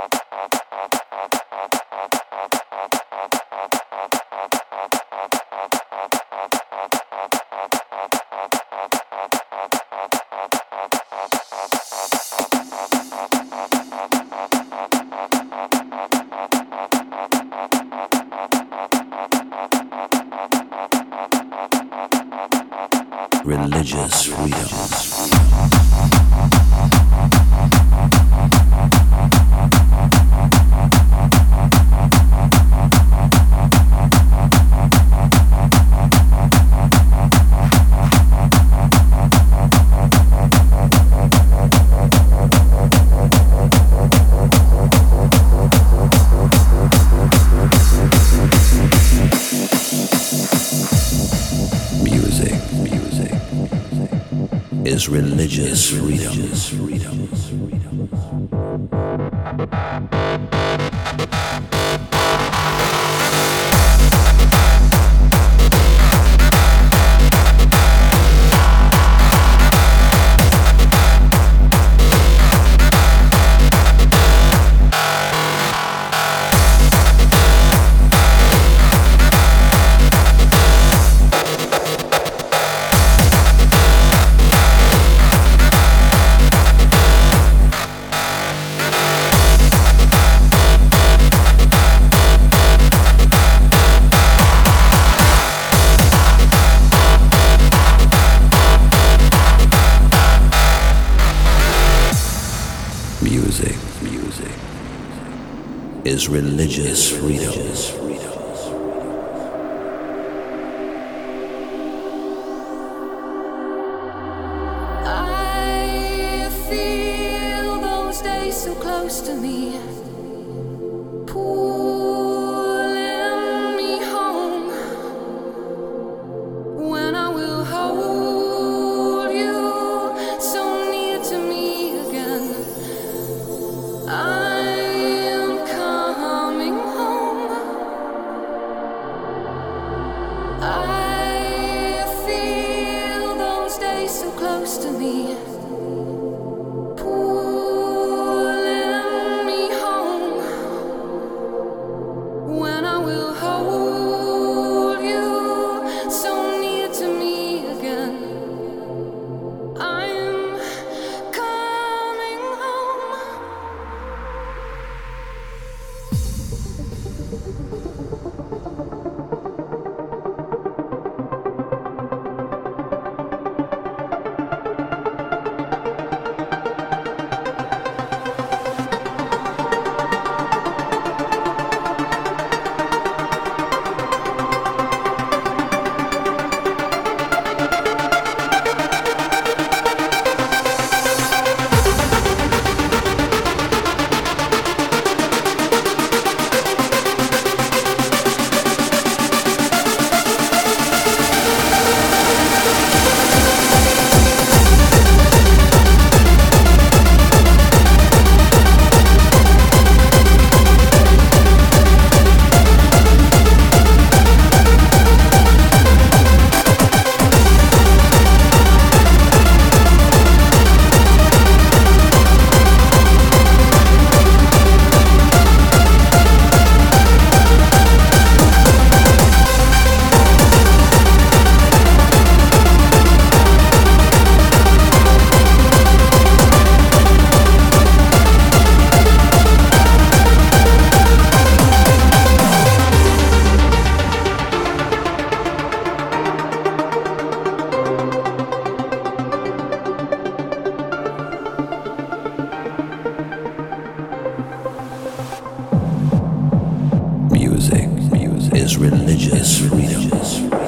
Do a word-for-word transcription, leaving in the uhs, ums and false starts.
Religious freedom. Is religious freedom. Music, music is religious freedom. I feel those days so close to me, pulling me home. When I will hold you so near to me again, I am coming home. I feel those days so close to me, pulling me home. When I will hold you so near to me again, I am coming home. Music, music is religious freedom.